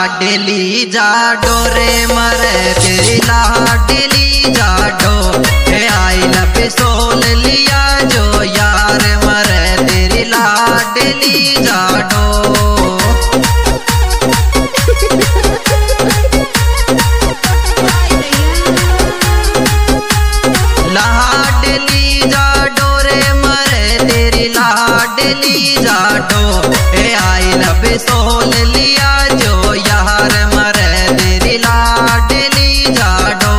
लाडली जाडो रे मरे तेरी लाडली जाडो आई लब सोल लिया जो यार मरे तेरी लाडली जाडो। लाडली जाडो रे मरे तेरी लाडली जाडो आई लब सोल लिया जो यार मरे तेरी लाडली जाडो।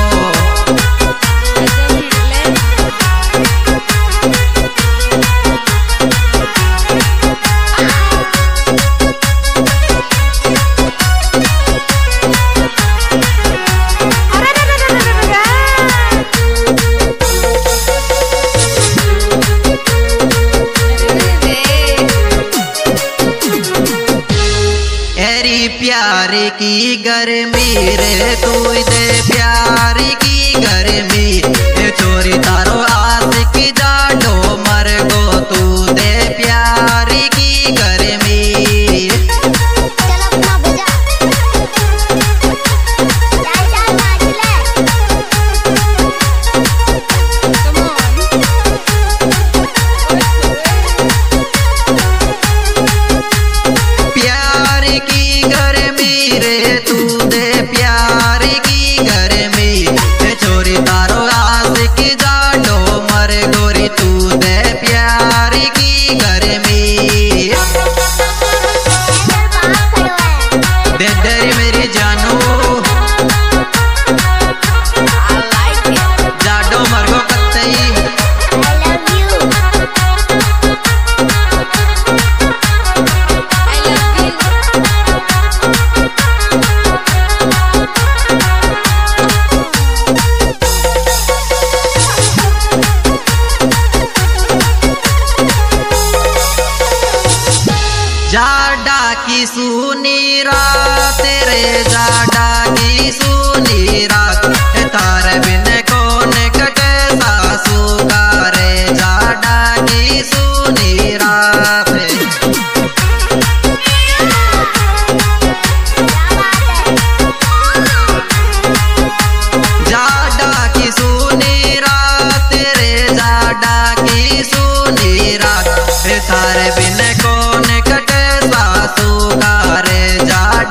प्यार की गर्मी रे तू दे प्यार की गर्मी चोरी तारो आशिक जाडो मर गो तू दे प्यार की गर्मी। प्यार की गर्मी रे तू दे प्यार की गर्मी चोरी तारो आशिक जाडो मर गोरी तू दे प्यार की गर्मी। दे डरी मेरी जानू जाडो मर गो कत्तई जाडा की सुनी रात रे जाडा की सुनी रात तार बिन कौन कटे सासू का रे जाडा की सुनी रात। जाडा की सुनी रात रे जाडा की सुनी रात तार बिन कौन कटे सासू का रे जाडा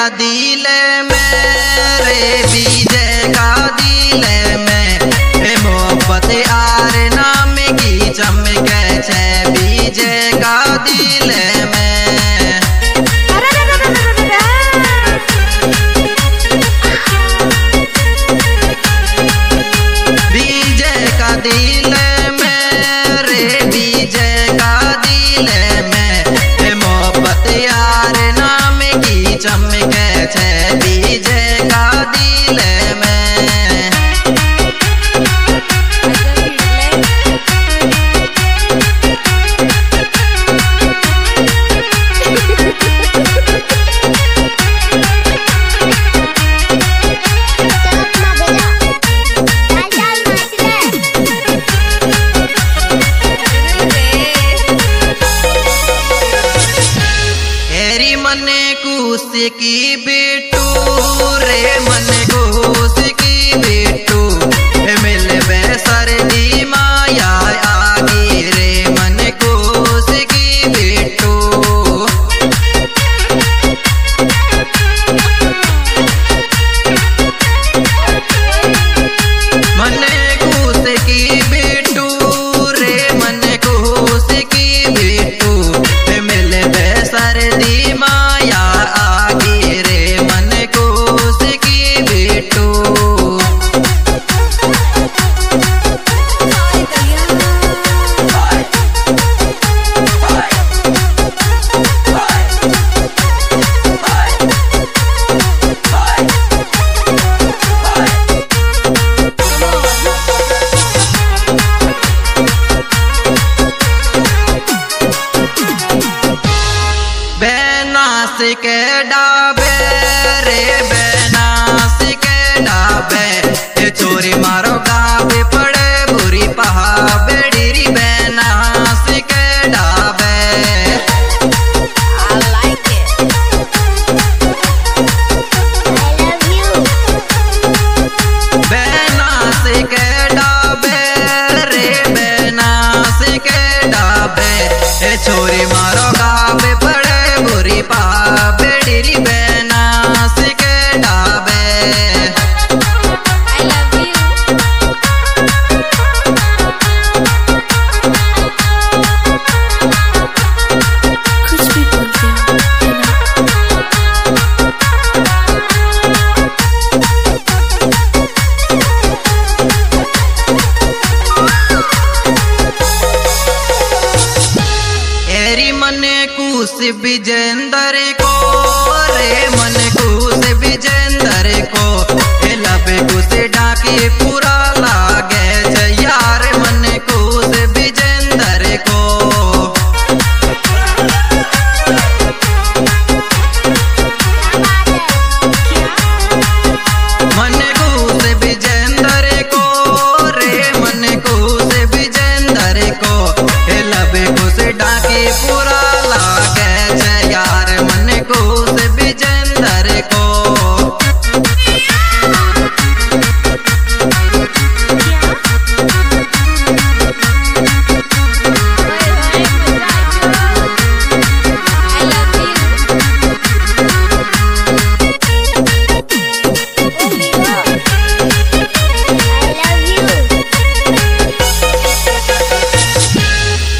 का दिल में रे विजय का दिल में मोहब्बत आर नाम की चमके छे विजय का दिल में। विजय का दिल में रे विजय का दिल में मोहब्बत यार नाम की चमके छे विजय का दिल में। कुश की बेटू रे मन कुश की बेटू मिल सर्दी माया आगे रे मन कुश की बेटू। मन कुश की बेटू रे मन कुश की बेटू मिल सर्दी माया आगे रे मन कुश की बेटू। बेनास के डाबे रे बेनास के डाबे चोरी मारो गावे पड़े बुरी पहाबेड़ी री बेनास के डाबे। I like it. I love you. बेनास के डाबे रे बेनास के डाबे चोरी मारो गावे पड़े बुरी पाबेड़ी री बेनास के डाबे। I love you. कुछ भी बोलते हो है ना? एरी मन कुश विजेंदर को रे मन कुश विजेंदर को लबे कुश डाकी पूरा लागे छे यार मन कुश विजेंदर को। मन कुश विजेंदर को रे मन कुश विजेंदर को लबे कुश डाकी पूरा ला